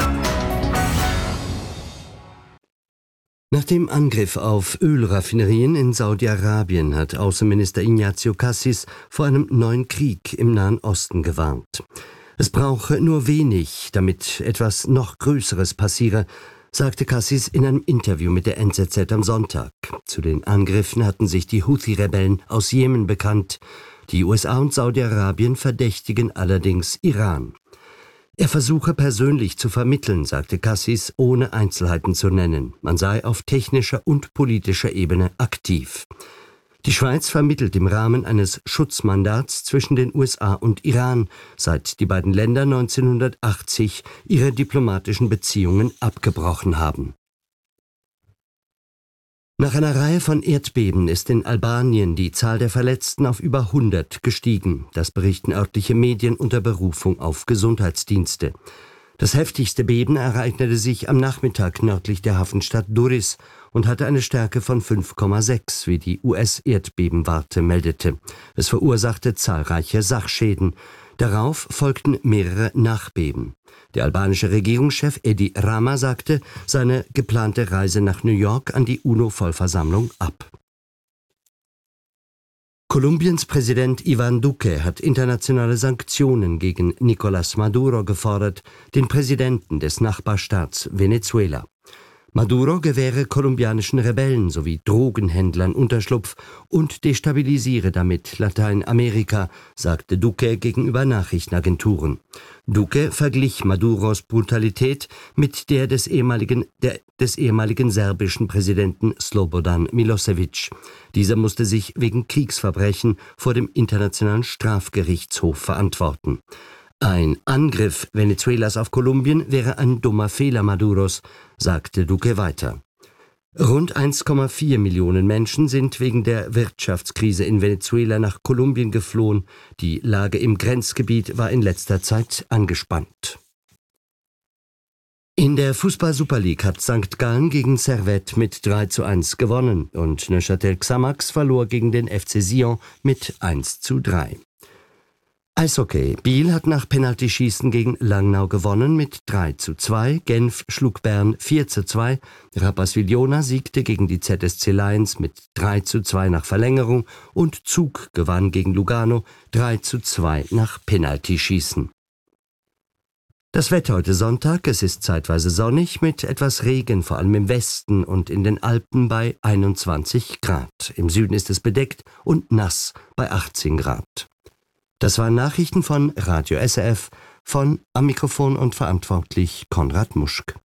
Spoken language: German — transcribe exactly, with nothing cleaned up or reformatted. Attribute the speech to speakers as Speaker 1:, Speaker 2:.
Speaker 1: Nach dem Angriff auf Ölraffinerien in Saudi-Arabien hat Außenminister Ignazio Cassis vor einem neuen Krieg im Nahen Osten gewarnt. Es brauche nur wenig, damit etwas noch Größeres passiere, sagte Cassis in einem Interview mit der N Z Z am Sonntag. Zu den Angriffen hatten sich die Houthi-Rebellen aus Jemen bekannt. Die U S A und Saudi-Arabien verdächtigen allerdings Iran. Er versuche persönlich zu vermitteln, sagte Cassis, ohne Einzelheiten zu nennen. Man sei auf technischer und politischer Ebene aktiv. Die Schweiz vermittelt im Rahmen eines Schutzmandats zwischen den U S A und Iran, seit die beiden Länder neunzehnhundertachtzig ihre diplomatischen Beziehungen abgebrochen haben. Nach einer Reihe von Erdbeben ist in Albanien die Zahl der Verletzten auf über hundert gestiegen. Das berichten örtliche Medien unter Berufung auf Gesundheitsdienste. Das heftigste Beben ereignete sich am Nachmittag nördlich der Hafenstadt Durrës und hatte eine Stärke von fünf Komma sechs, wie die U S-Erdbebenwarte meldete. Es verursachte zahlreiche Sachschäden. Darauf folgten mehrere Nachbeben. Der albanische Regierungschef Edi Rama sagte seine geplante Reise nach New York an die UNO-Vollversammlung ab. Kolumbiens Präsident Iván Duque hat internationale Sanktionen gegen Nicolás Maduro gefordert, den Präsidenten des Nachbarstaats Venezuela. Maduro gewähre kolumbianischen Rebellen sowie Drogenhändlern Unterschlupf und destabilisiere damit Lateinamerika, sagte Duque gegenüber Nachrichtenagenturen. Duque verglich Maduros Brutalität mit der des ehemaligen, der, des ehemaligen serbischen Präsidenten Slobodan Milosevic. Dieser musste sich wegen Kriegsverbrechen vor dem Internationalen Strafgerichtshof verantworten. Ein Angriff Venezuelas auf Kolumbien wäre ein dummer Fehler Maduros, sagte Duque weiter. Rund eins Komma vier Millionen Menschen sind wegen der Wirtschaftskrise in Venezuela nach Kolumbien geflohen. Die Lage im Grenzgebiet war in letzter Zeit angespannt. In der Fußball-Super League hat Sankt Gallen gegen Servette mit drei zu eins gewonnen und Neuchâtel Xamax verlor gegen den F C Sion mit eins zu drei. Eishockey. Biel hat nach Penaltyschießen gegen Langnau gewonnen mit drei zu zwei. Genf schlug Bern vier zu zwei. Rapperswil-Jona siegte gegen die Z S C Lions mit drei zu zwei nach Verlängerung und Zug gewann gegen Lugano drei zu zwei nach Penaltyschießen. Das Wetter heute Sonntag, es ist zeitweise sonnig mit etwas Regen, vor allem im Westen und in den Alpen bei einundzwanzig Grad. Im Süden ist es bedeckt und nass bei achtzehn Grad. Das waren Nachrichten von Radio S R F, von am Mikrofon und verantwortlich Konrad Muschk.